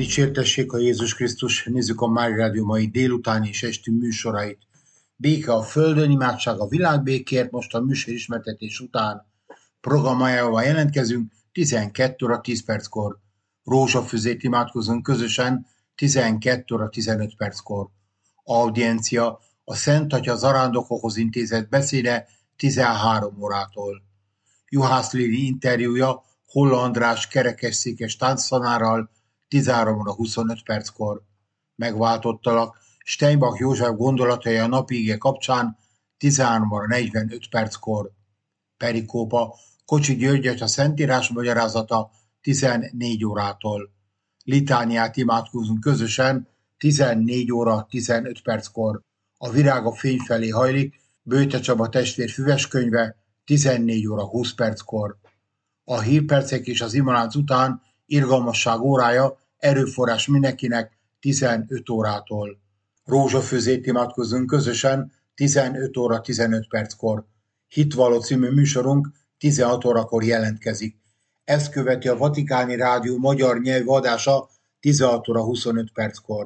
Dicsértessék a Jézus Krisztus, nézzük a Mária Rádió mai délutáni és esti műsorait. Béke a földön, imádság a világbékért, most a műsor ismertetés után programajával jelentkezünk, 12 óra 10 perckor. Rózsafüzét imádkozunk közösen, 12 óra 15 perckor. Audiencia, a Szent Atya zarándokokhoz intézett beszéde 13 órától. Juhász Lili interjúja Holla András kerekesszékes tánctanárral 13 óra 25 perckor. Megváltottalak Steinbach József gondolatai a napige kapcsán 13 óra 45 perckor. Perikópa Kocsi György a Szentírás magyarázata 14 órától. Litániát imádkozunk közösen 14 óra 15 perckor. A Virág a fény felé hajlik, Bőte Csaba testvér füveskönyve 14 óra 20 perckor. A hírpercek és az imalánc után irgalmasság órája, erőforrás mindenkinek 15 órától. Rózsafőzét imádkozunk közösen 15 óra 15 perckor. Hitvalló című műsorunk 16 órakor jelentkezik. Ezt követi a Vatikáni Rádió magyar nyelvű adása 16 óra 25 perckor.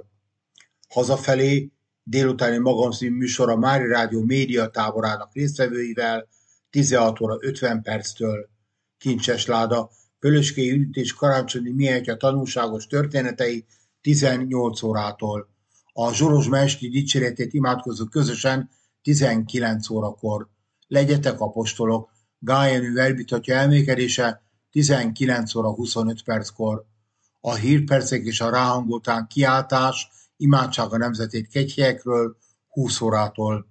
Hazafelé délutáni magamcímű műsor a Mária Rádió média táborának résztvevőivel 16 óra 50 perctől. Kincses Láda, Vöröskéi Judit és Karácsonyi Mihály tanulságos történetei 18 órától. A Zsolozsma esti dicséretét imádkozunk közösen 19 órakor. Legyetek apostolok, Gál Jenő Verbitatja elmékedése 19 óra 25 perckor. A hírpercek és a ráhangoltán kiáltás, imádság a nemzetét kegyhelyekről 20 órától.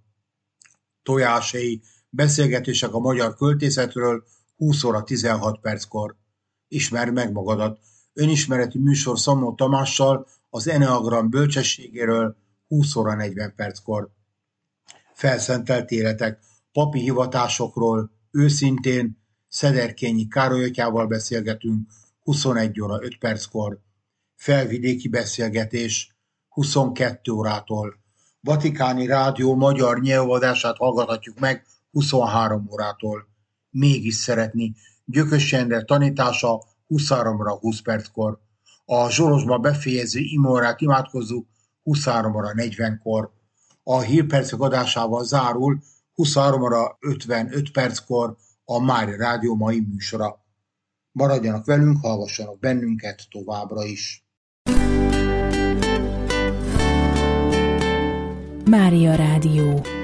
Tojásai, beszélgetések a magyar költészetről 20 óra 16 perckor. Ismerd meg magadat. Önismereti műsor Szamó Tamással az Eneagram bölcsességéről 20 óra 40 perckor. Felszentelt életek, papi hivatásokról őszintén Szederkényi Károly atyával beszélgetünk 21 óra 5 perckor. Felvidéki beszélgetés 22 órától. Vatikáni Rádió magyar nyelvadását hallgathatjuk meg 23 órától. Mégis szeretni. Gyökös Endre tanítása 23 óra 20 perckor. A Zsolozsma befejező imórát imádkozzuk 23 óra 40-kor. A hírpercek adásával zárul 23 óra 55 perckor a Mária Rádió mai műsora. Maradjanak velünk, hallgassanak bennünket továbbra is. Mária Rádió.